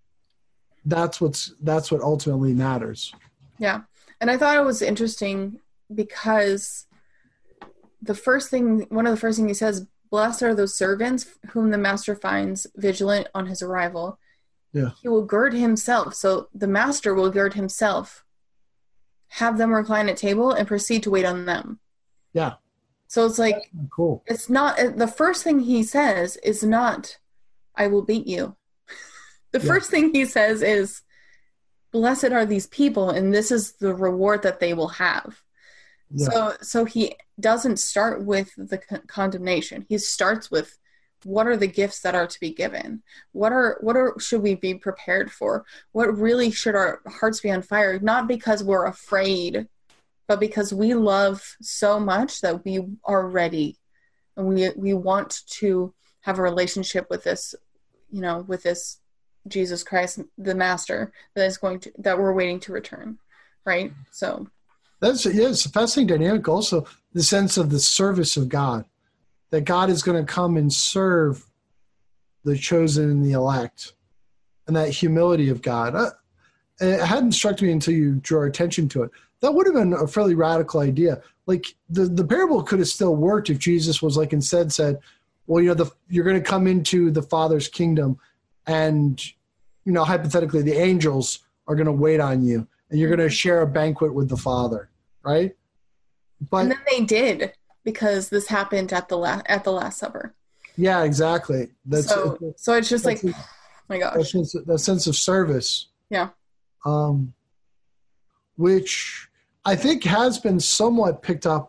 that's what ultimately matters. Yeah. And I thought it was interesting because one of the first things he says, blessed are those servants whom the master finds vigilant on his arrival. Yeah. He will gird himself. So the master will gird himself, have them recline at table, and proceed to wait on them. Yeah. So it's like, cool. It's not, the first thing he says is not, I will beat you. The first thing he says is, blessed are these people, and this is the reward that they will have. Yeah. So he doesn't start with the condemnation. He starts with, what are the gifts that are to be given? What should we be prepared for? What really should our hearts be on fire? Not because we're afraid, but because we love so much that we are ready, and we want to have a relationship with this, with this Jesus Christ, the Master, that we're waiting to return, right? So it's a fascinating dynamic. Also, the sense of the service of God, that God is going to come and serve the chosen and the elect, and that humility of God. It hadn't struck me until you drew our attention to it. That would have been a fairly radical idea. Like the parable could have still worked if Jesus was like instead said, well, you're going to come into the Father's kingdom, and hypothetically the angels are going to wait on you, and you're going to share a banquet with the Father, right? But and then they did, because this happened at the Last Supper. Yeah, exactly. So it's just like, oh my gosh, that sense of service. Yeah. Which I think has been somewhat picked up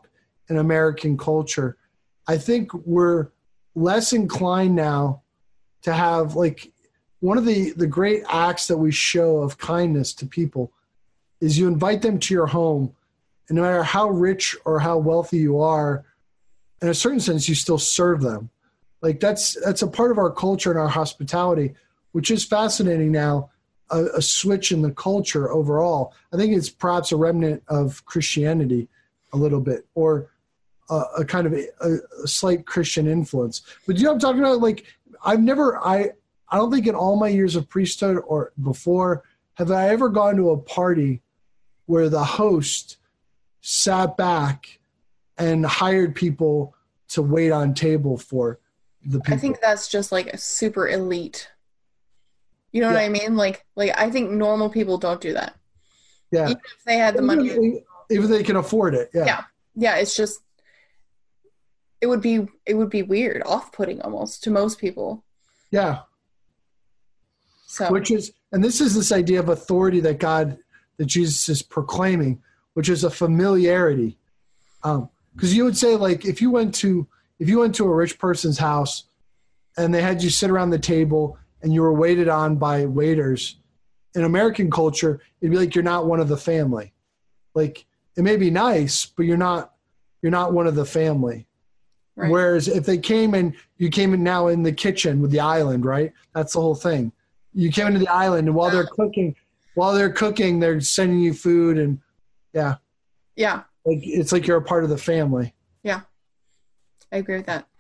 in American culture. I think we're less inclined now to have, like, one of the great acts that we show of kindness to people is you invite them to your home, and no matter how rich or how wealthy you are, in a certain sense, you still serve them. Like, that's a part of our culture and our hospitality, which is fascinating now, a switch in the culture overall. I think it's perhaps a remnant of Christianity a little bit, or a kind of a slight Christian influence. But you know what I'm talking about? Like, I don't think in all my years of priesthood or before have I ever gone to a party where the host sat back and hired people to wait on table for the people. I think that's just like a super elite. You know what I mean? Like I think normal people don't do that. Yeah. Even if they had the money. Even if they can afford it. Yeah. Yeah. Yeah. It's just, it would be weird, off-putting almost to most people. Yeah. So. And this is this idea of authority that Jesus is proclaiming, which is a familiarity. Because you would say, like, if you went to a rich person's house and they had you sit around the table and you were waited on by waiters, in American culture, it'd be like you're not one of the family. Like, it may be nice, but you're not one of the family. Right. Whereas if they came and you came in now in the kitchen with the island, right? That's the whole thing. You came into the island, and while they're cooking, they're sending you food, and yeah. Like, it's like you're a part of the family. Yeah, I agree with that.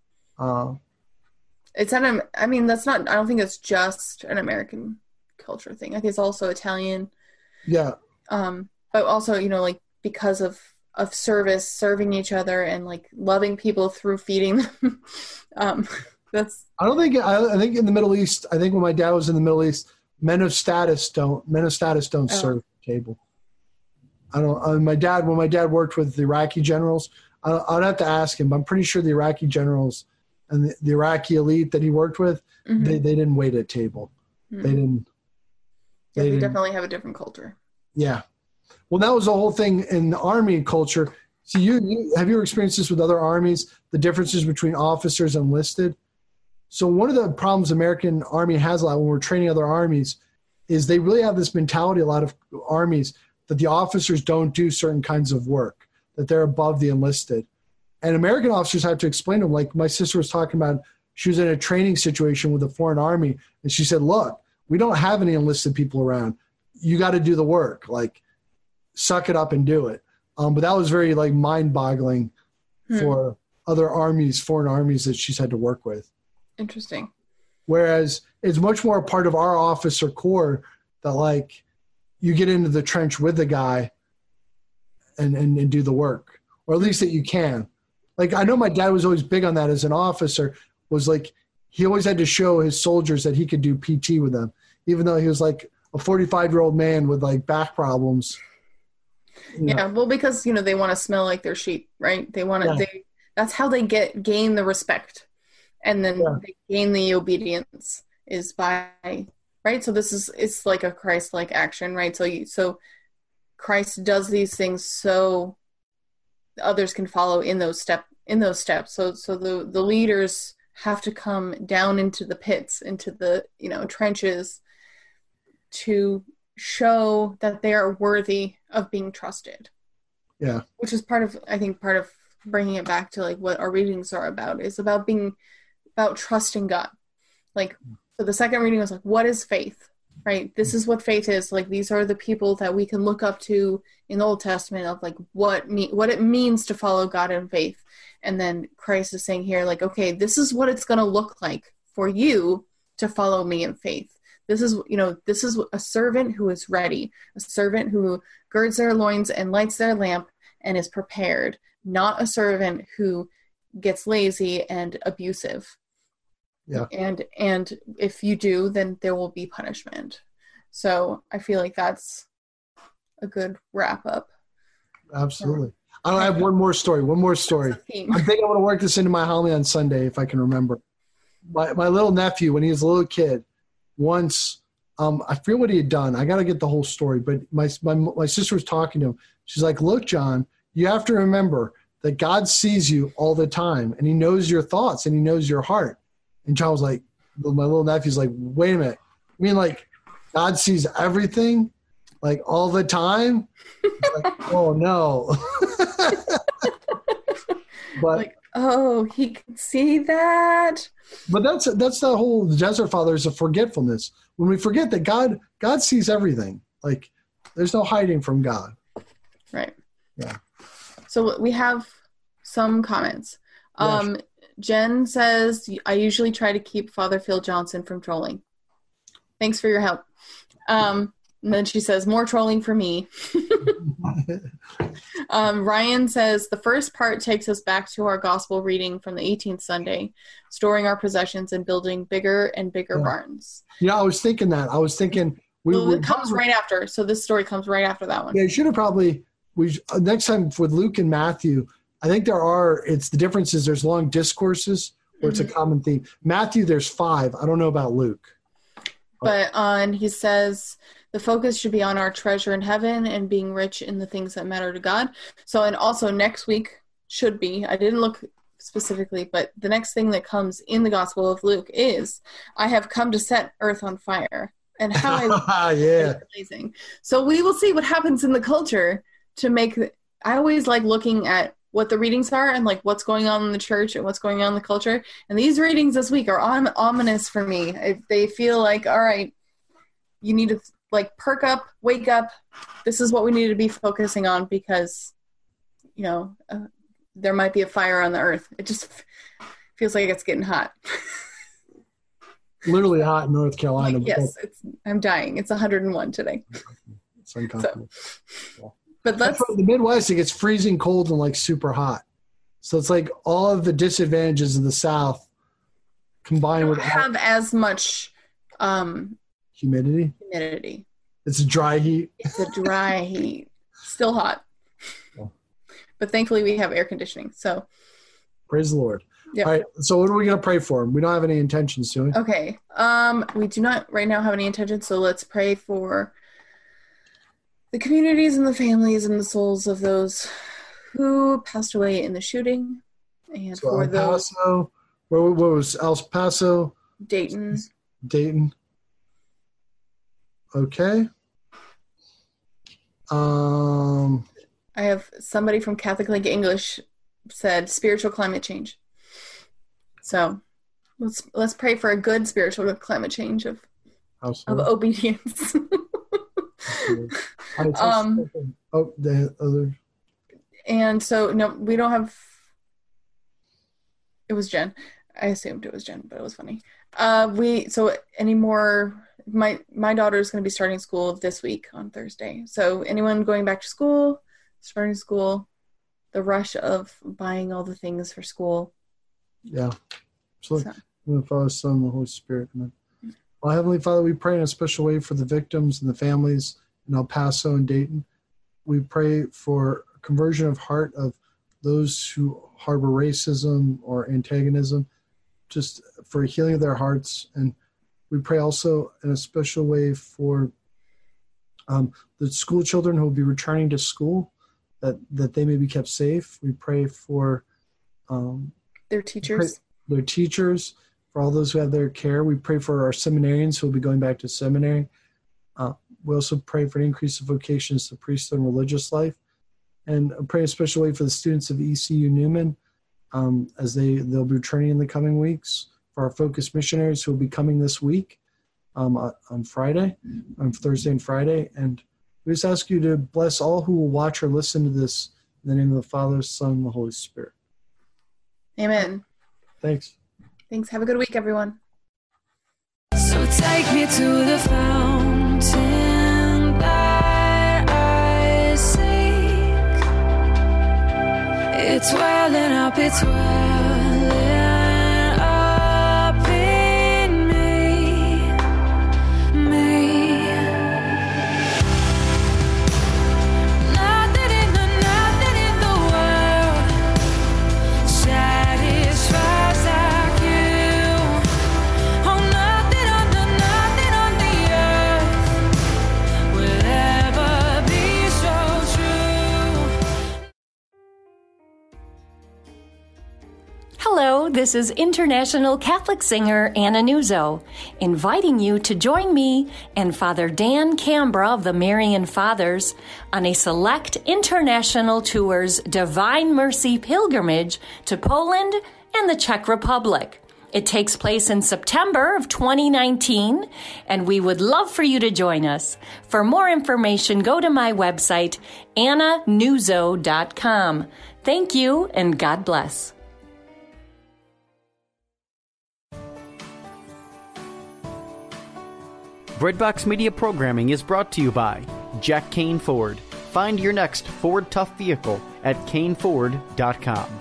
It's I mean, that's not. I don't think it's just an American culture thing. I think it's also Italian. Yeah. But also, you know, like, because of service, serving each other, and like loving people through feeding them. I think in the Middle East, I think when my dad was in the Middle East, men of status don't serve at the table. When my dad worked with the Iraqi generals, I'd have to ask him, but I'm pretty sure the Iraqi generals and the Iraqi elite that he worked with, mm-hmm. they didn't wait at table. Mm-hmm. They definitely have a different culture. Yeah. Well, that was the whole thing in the Army culture. So have you experienced this with other armies, the differences between officers and enlisted? So one of the problems American Army has a lot when we're training other armies is they really have this mentality, a lot of armies, that the officers don't do certain kinds of work, that they're above the enlisted. And American officers have to explain to them, like my sister was talking about, she was in a training situation with a foreign army, and she said, look, we don't have any enlisted people around. You got to do the work. Like, suck it up and do it. But that was very, like, mind-boggling for other armies, foreign armies that she's had to work with. Interesting. Whereas it's much more a part of our officer corps that, like, you get into the trench with the guy and do the work, or at least that you can. Like, I know my dad was always big on that as an officer, was like, he always had to show his soldiers that he could do PT with them, even though he was like a 45-year-old man with like back problems. Yeah, well, because, you know, they want to smell like their sheep, right? They want to, that's how they gain the respect. And then they gain the obedience is by, right? So it's like a Christ-like action, right? So Christ does these things so others can follow in those steps. So the leaders have to come down into the pits, into the, you know, trenches to show that they are worthy of being trusted. Yeah. Which is part of bringing it back to like what our readings are about, is about trusting God. Like, so the second reading was like, what is faith? Right? This is what faith is. Like, these are the people that we can look up to in the Old Testament of like what it means to follow God in faith. And then Christ is saying here, like, okay, this is what it's going to look like for you to follow me in faith. This is a servant who is ready, a servant who girds their loins and lights their lamp and is prepared, not a servant who gets lazy and abusive. Yeah. And if you do, then there will be punishment. So I feel like that's a good wrap up. Absolutely. I have one more story. I think I'm going to work this into my homily on Sunday if I can remember. My little nephew, when he was a little kid, once I forget what he had done. I got to get the whole story, but my sister was talking to him. She's like, look, John, you have to remember that God sees you all the time, and he knows your thoughts, and he knows your heart. And John was like, my little nephew's like, wait a minute. I mean, like, God sees everything, like, all the time? Like, oh, no. But like, oh, he can see that. But that's the whole Desert Fathers of forgetfulness. When we forget that God sees everything. Like, there's no hiding from God. Right. Yeah. So we have some comments. Jen says, I usually try to keep Father Phil Johnson from trolling. Thanks for your help. And then she says, more trolling for me. Ryan says, the first part takes us back to our gospel reading from the 18th Sunday, storing our possessions and building bigger and bigger barns. Yeah, I was thinking that. I was thinking... it comes right after. So this story comes right after that one. Yeah, you should have probably... next time with Luke and Matthew, I think the difference is there's long discourses where it's a common theme. Matthew, there's 5. I don't know about Luke. But he says the focus should be on our treasure in heaven and being rich in the things that matter to God. So, and also next week should be, I didn't look specifically, but the next thing that comes in the Gospel of Luke is, I have come to set earth on fire. And how amazing. So we will see what happens in the culture to make, I always like looking at what the readings are and like what's going on in the church and what's going on in the culture. And these readings this week are ominous for me. They feel like, all right, you need to like perk up, wake up. This is what we need to be focusing on because, there might be a fire on the earth. It just feels like it's getting hot. Literally hot in North Carolina. Like, yes, I'm dying. It's 101 today. It's uncomfortable. So, but the Midwest, it gets freezing cold and like super hot. So it's like all of the disadvantages of the South combined with have as much humidity. It's a dry heat. It's a dry heat. Still hot. Oh. But thankfully we have air conditioning. So praise the Lord. Yep. All right. So what are we going to pray for? We don't have any intentions, do we? Okay. We do not right now have any intentions. So let's pray for the communities and the families and the souls of those who passed away in the shooting. And so for El Paso, what was El Paso? Dayton. Okay. I have somebody from Catholic Link English said spiritual climate change. So let's pray for a good spiritual climate change of obedience. The other. And so no, we don't have. It was Jen. I assumed it was Jen, but it was funny. My daughter is going to be starting school this week on Thursday. So anyone going back to school, starting school, the rush of buying all the things for school. Yeah. So. The Father, Son, and the Holy Spirit. Amen. Well, Heavenly Father, we pray in a special way for the victims and the families in El Paso and Dayton. We pray for conversion of heart of those who harbor racism or antagonism, just for healing of their hearts. And we pray also in a special way for the school children who will be returning to school, that they may be kept safe. We pray for their teachers. For all those who have their care. We pray for our seminarians who will be going back to seminary. We also pray for an increase of vocations to priesthood and religious life. And pray a special way for the students of ECU Newman as they'll be returning in the coming weeks. For our focus missionaries who will be coming this week on Thursday and Friday. And we just ask you to bless all who will watch or listen to this in the name of the Father, Son, and the Holy Spirit. Amen. Thanks. Have a good week, everyone. So take me to the fountain that I seek. It's welling up, it's welling up in me. Nothing in the world satisfies like you. Oh, nothing on the earth will ever be so true. Hello, this is international Catholic singer Anna Nuzzo, inviting you to join me and Father Dan Cambra of the Marian Fathers on a select international tour's Divine Mercy pilgrimage to Poland and the Czech Republic. It takes place in September of 2019, and we would love for you to join us. For more information, go to my website, annanuzzo.com. Thank you, and God bless. Breadbox Media programming is brought to you by Jack Kane Ford. Find your next Ford Tough vehicle at caneford.com.